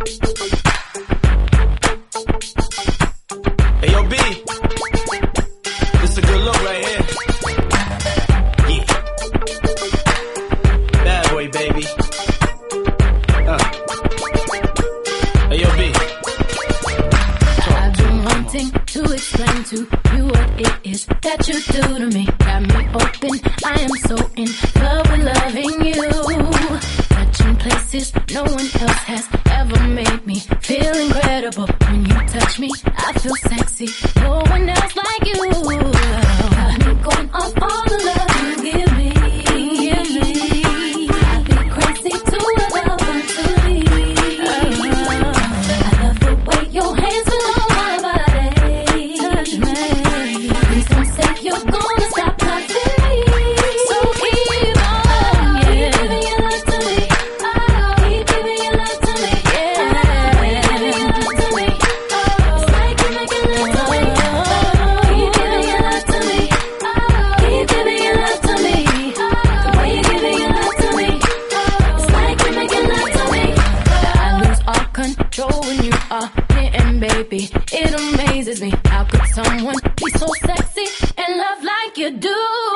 Hey, yo, B. This is a good look right here. Yeah. Bad boy, baby. Hey, yo, B. I've been wanting to explain to you what it is that you do to me. Got me open, I am so in love with loving you. Touching places no one else has ever made me feel incredible. When you touch me, I feel sexy. No one else like you. Got me going off all the love you give me. I'd be crazy to love to leave. I love the way your hands feel on my body. Touch me. Please don't say you're gonna stop loving me. So keep on, yeah. Keep giving your love to me. Oh, keep giving your love to me. Yeah. Keep giving your love to me. Oh, it's like you're making love to me. Oh, keep giving your love to me. Oh, keep giving your love to me. The way you're giving your love to me. It's like you're making love to me. I lose all control when you are near, and baby, it amazes me. How could someone be so sexy and love like you do?